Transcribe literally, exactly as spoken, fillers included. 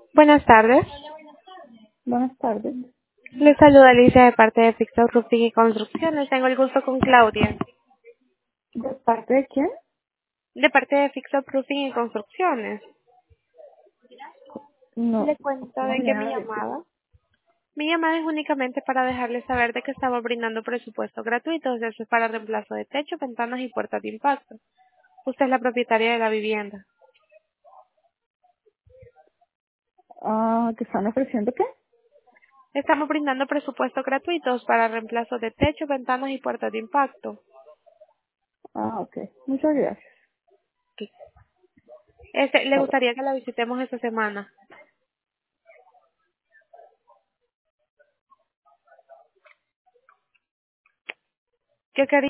Buenas tardes. Buenas tardes. Les saluda Alicia de parte de Fixo Roofing y Construcciones. Tengo el gusto con Claudia. ¿De parte de quién? De parte de Fixo Roofing y Construcciones. No, Le cuento no de me que mi ha dicho. llamada. Mi llamada es únicamente para dejarles saber de que estamos brindando presupuesto gratuito, ya sea para reemplazo de techo, ventanas y puertas de impacto. Usted es la propietaria de la vivienda. Ah, ¿te están ofreciendo qué? Estamos brindando presupuestos gratuitos para reemplazo de techo, ventanas y puertas de impacto. Ah, ok. Muchas gracias. Este, ¿le Bye, bye. gustaría que la visitemos esta semana? ¿Qué quería?